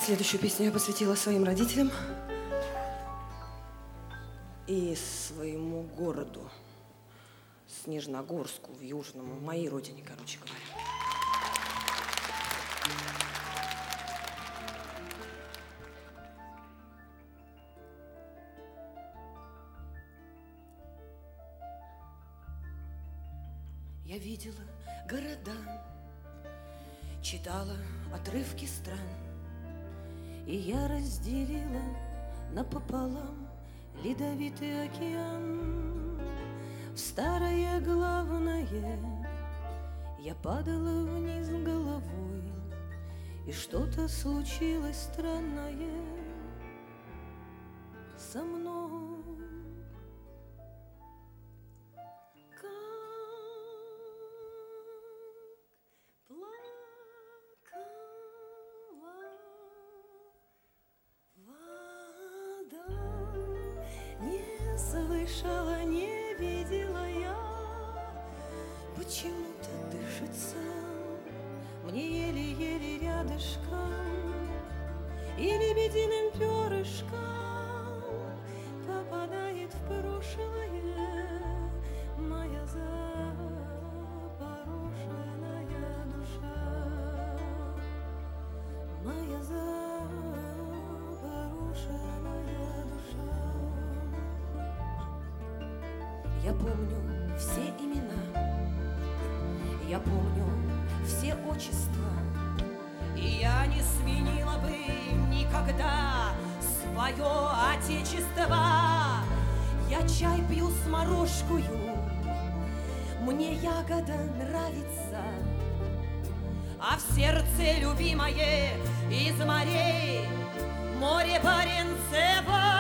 Следующую песню я посвятила своим родителям и своему городу, Снежногорску, в Южном, моей родине, короче говоря. Я видела города, читала отрывки стран, и я разделила напополам ледовитый океан. В старое главное я падала вниз головой, и что-то случилось странное со мной. Слышала, не видела я, почему-то дышится мне еле-еле рядышком, и лебединым перышком попадает в прошлое моя запорошенная душа, моя запорошенная душа. Я помню все имена, я помню все отчества, и я не сменила бы никогда свое отечество. Я чай пью с морожкою, мне ягода нравится, а в сердце любимое из морей море Баренцево.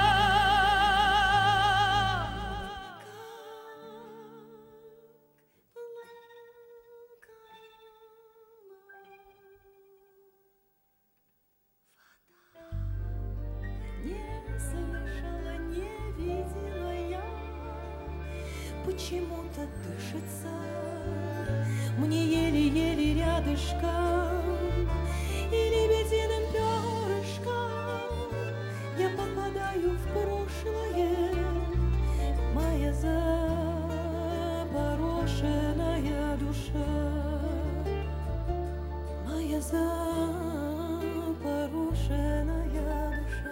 Слышала, не видела я, почему-то дышится мне еле-еле рядышком, и лебединым перышком я попадаю в прошлое, моя запорошенная душа, моя запорошенная душа.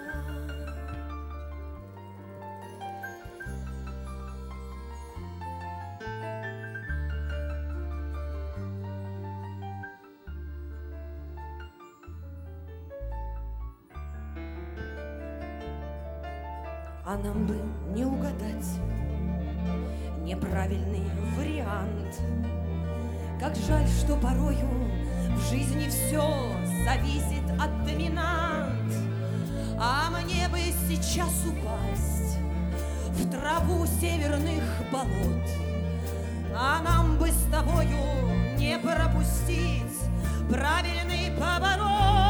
А нам бы не угадать неправильный вариант. Как жаль, что порою в жизни все зависит от доминант. А мне бы сейчас упасть в траву северных болот, а нам бы с тобою не пропустить правильный поворот.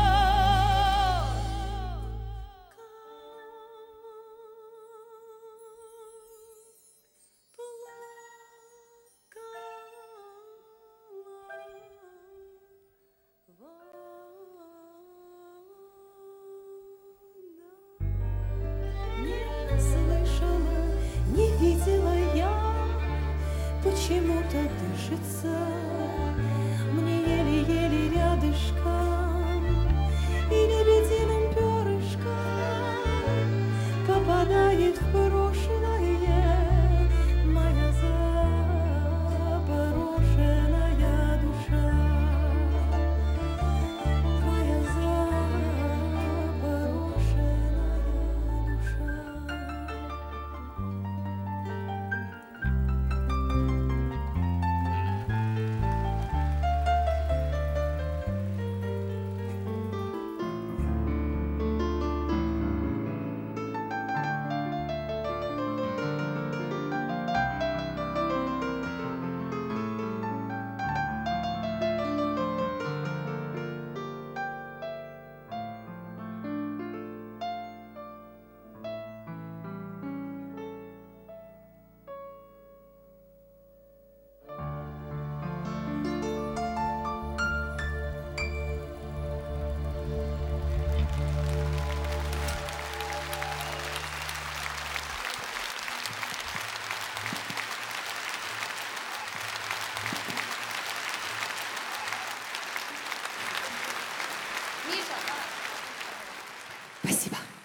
Почему-то дышится мне еле-еле рядышком, и лебединым перышком попадает в прошлое моя запорошенная душа, моя запорошенная душа. Миша, Спасибо.